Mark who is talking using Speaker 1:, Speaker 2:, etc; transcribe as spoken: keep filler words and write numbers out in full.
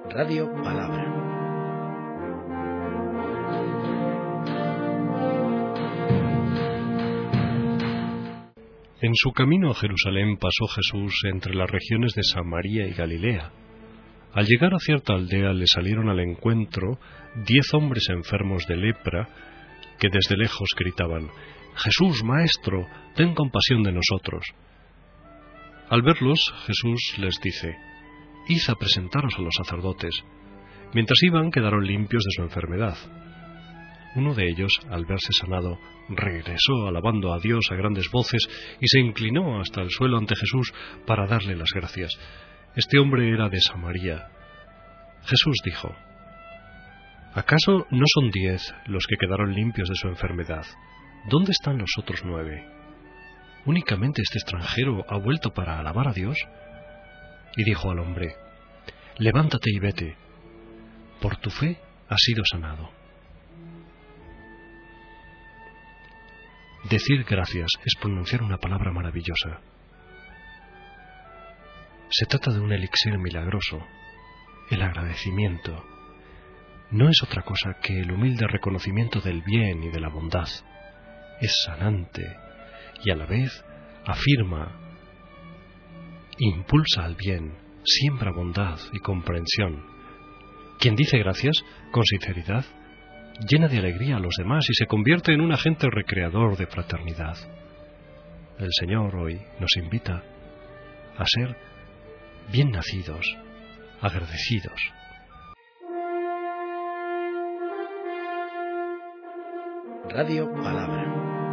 Speaker 1: Radio Palabra.
Speaker 2: En su camino a Jerusalén pasó Jesús entre las regiones de Samaria y Galilea. Al llegar a cierta aldea le salieron al encuentro diez hombres enfermos de lepra que desde lejos gritaban: «Jesús, Maestro, ten compasión de nosotros». Al verlos, Jesús les dice: «Id a presentaros a los sacerdotes». Mientras iban, quedaron limpios de su enfermedad. Uno de ellos, al verse sanado, regresó alabando a Dios a grandes voces y se inclinó hasta el suelo ante Jesús para darle las gracias. Este hombre era de Samaria. Jesús dijo: ¿acaso no son diez los que quedaron limpios de su enfermedad? ¿Dónde están los otros nueve? ¿Únicamente este extranjero ha vuelto para alabar a Dios? Y dijo al hombre: levántate y vete, por tu fe has sido sanado. Decir gracias es pronunciar una palabra maravillosa. Se trata de un elixir milagroso. El agradecimiento no es otra cosa que el humilde reconocimiento del bien y de la bondad. Es sanante y a la vez afirma, impulsa al bien, siembra bondad y comprensión. Quien dice gracias con sinceridad llena de alegría a los demás y se convierte en un agente recreador de fraternidad. El Señor hoy nos invita a ser bien nacidos, agradecidos.
Speaker 1: Radio Palabra.